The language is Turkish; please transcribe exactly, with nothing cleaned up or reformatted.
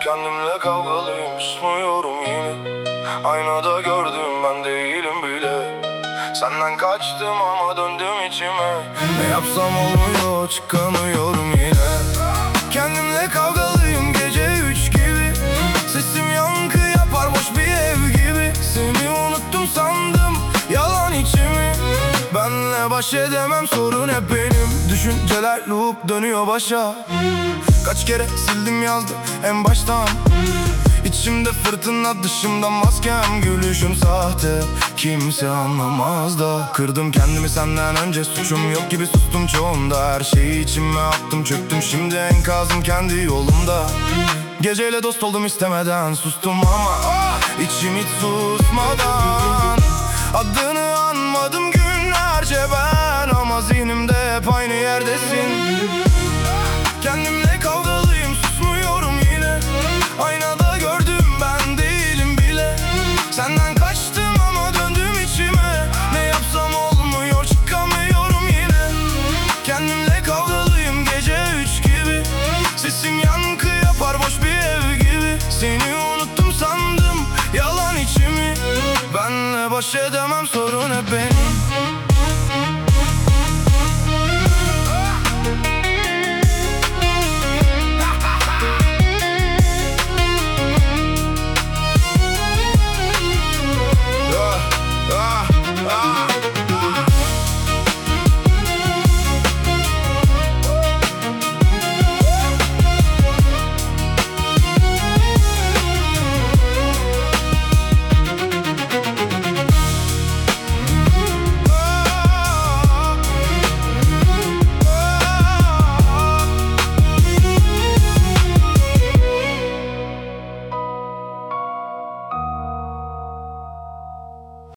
Kendimle kavgalıyım, susmuyorum yine. Aynada gördüm ben değilim bile. Senden kaçtım ama döndüm içime. Ne yapsam olmuyor, çıkamıyorum yine. Kendimle kavgalıyım gece üç gibi. Sesim yankı yapar boş bir ev gibi. Seni unuttum sandım, yalan içimi. Benle baş edemem, sorun hep benim. Düşünceler loop dönüyor başa. Kaç kere sildim yazdım en baştan. İçimde fırtına, dışımda maskem. Gülüşüm sahte, kimse anlamaz da. Kırdım kendimi senden önce, suçum yok gibi sustum çoğunda. Her şeyi içime attım, çöktüm şimdi enkazım kendi yolumda. Geceyle dost oldum istemeden, sustum ama ah, içim hiç susmadan. Adını anmadım günlerce ben, ama zihnimde hep aynı yerdesin.